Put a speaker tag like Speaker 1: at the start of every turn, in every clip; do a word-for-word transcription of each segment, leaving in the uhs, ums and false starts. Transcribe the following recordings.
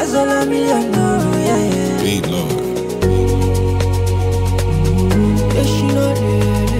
Speaker 1: That's all I mean, I know, yeah, yeah.
Speaker 2: Beat Lord.
Speaker 1: Yeah, she know that.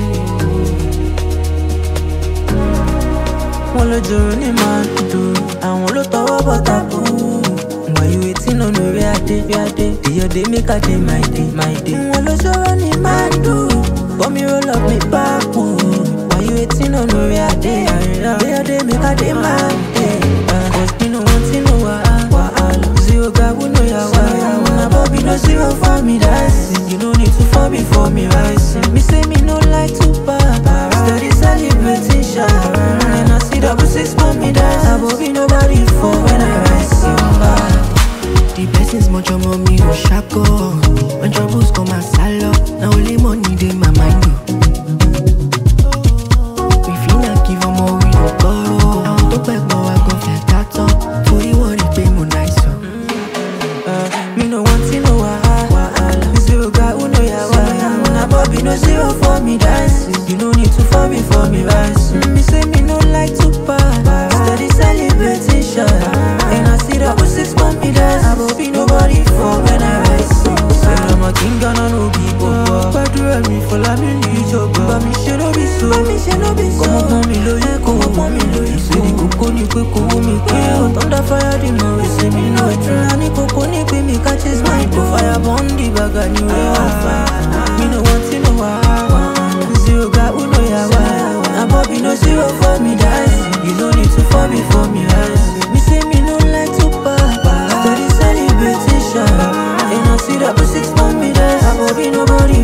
Speaker 1: Wọ́n ló jòrò ní máa dùn, àwọn ló tọwọ́ bọ̀ tàbú. Why you waiting on the way I did, way I did? Day your day make a day, my day, my day. Wọ́n ló jòrò ní máa dùn, for me roll up me back. Why you waiting on the way I did? Day your day make a day, my day. Cause me no want to know wahala. Zero God who know ya wahala. My Bobby no zero for me, that's it. You no need to fall before me rising. Me say me no like to bad. Steady celebrating shy. And I see double six for me, that's it. Bobby nobody for when I rise you back.
Speaker 3: The blessings much of mommy who shako. When troubles come my salad. Now only money they my mind you. We feel like give them all we don't borrow. I want to back but I go flat that up. For you want to pay more nice so.
Speaker 1: Me no want to know wahala. Zero God who know ya wahala. When I Bobby no zero for me, that's it. You no need to fall before me rise. Me say me no like to bad. Steady celebrating shy. And I see double six for me, that's it. Bobby nobody for when I rise. Say I'm a king and I no be boba. Gbàdúrà mi fọlá mi ní ìjọba. Bá mi ṣe no be so. Bá mi ṣe no be so. Kọ́mọ pọ́n mi lóye, kọ́mọ pọ́n mi lóye. Ìṣèlú kókó ni pé kò wó mi pé o. Thunder fire di mọ̀ ìṣe mi no try. Ní kókó ni pé mi catch his mind. Kò fire burn the bag and you wey on fire. Me no want to know wahala. Zero God who know ya wahala. Na Bobby no zero for me, that's it. You no need to fall before me rise. Me say me no like to bad. Steady celebrating shy. And I see double six for me, that's it. Bobby nobody